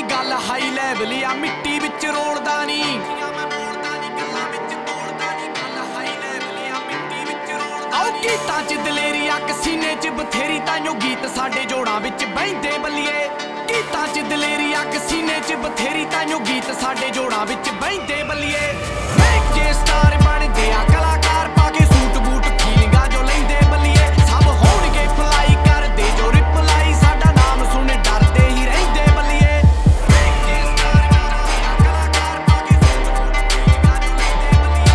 ਨੀ ਗੱਲ high level ਆ ਮਿੱਟੀ ਵਿੱਚ ਰੋੜਦਾ ਨੀ ਗੀਤਾਂ ਚ ਦਲੇਰੀ ਅੱਗ ਸੀਨੇ ਚ ਬਥੇਰੀ ਤਾਈਓ ਗੀਤ ਸਾਡੇ ਜੋੜਾਂ ਵਿੱਚ ਬਹਿੰਦੇ ਬੱਲੀਏ ਗੀਤਾਂ ਚ ਦਲੇਰੀ ਅੱਗ ਸੀਨੇ ਚ ਬਥੇਰੀ ਤਾਈਓ ਗੀਤ ਸਾਡੇ ਜੋੜਾਂ ਵਿੱਚ ਬਹਿੰਦੇ ਬੱਲੀਏ ਜੇ ਸਟਾਰ ਬਣਦੇ ਆ ਕਲਾਕਾਰ ਪਾ ਕੇ ਸੂਟ ਬੂਟ ਫੀਲਿੰਗਾਂ ਜੋ ਲੈਂਦੇ ਬੱਲੀਏ ਸਭ ਹੋਣਗੇ ਫਲਾਈ ਕਰਦੇ ਜੋ ਰਿਪਲਾਈ ਸਾਡਾ ਨਾਮ ਸੁਣ ਡਰਦੇ ਹੀ ਰਹਿੰਦੇ ਬੱਲੀਏ ਜੇ ਸਟਾਰ ਬਣਦੇ ਆ ਕਲਾਕਾਰ ਪਾ ਕੇ ਸੂਟ ਬੂਟ ਫੀਲਿੰਗਾਂ ਜੋ ਲੈਂਦੇ ਬੱਲੀਏ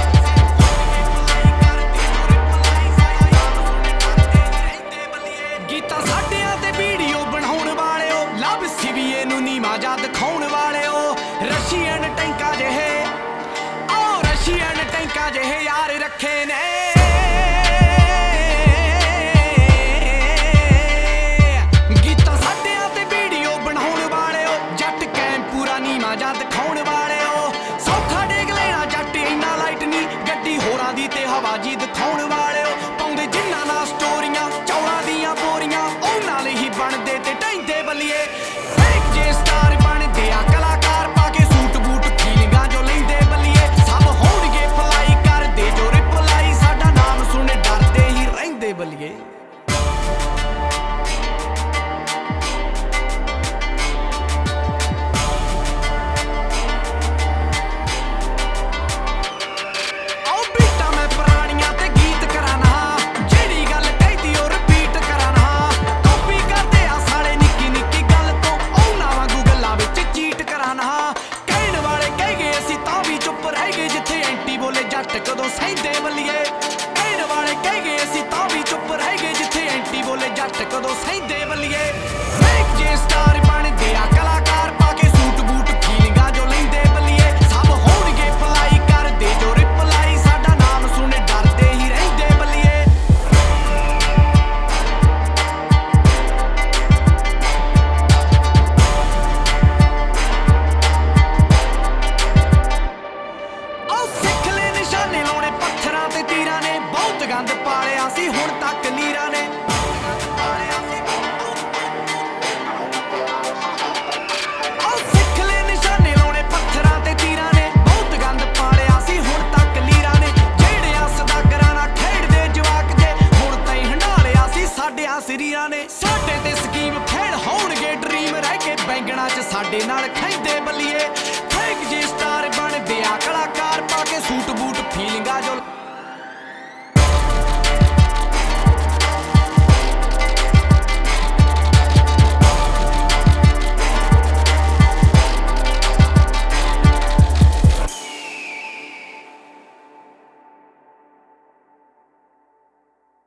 ਗੀਤਾਂ ਸਾਡਿਆਂ ਤੇ ਵੀਡੀਓ ਬਣਾਉਣ ਵਾਲਿਓ ਲਵ ਸਿਵੀਏ ਨੂੰ ਨੀਵਾਂ ਜਾ ਦਿਖਾਉਣ ਵਾਲਿਓ ਰਸ਼ੀਅਨ ਟੈਂਕਾਂ ਜਿਹੇ ਰਸ਼ੀਅਨ ਟੈਂਕਾਂ ਜਿਹੇ ਯਾਰ ਰੱਖੇ ਨੇ ਗੀਤਾਂ ਸਾਡਿਆਂ ਤੇ ਵੀਡੀਓ ਬਣਾਉਣ ਵਾਲਿਓ ਜੱਟ ਕੈਮ ਪੂਰਾ ਨੀਵਾਂ ਜਾ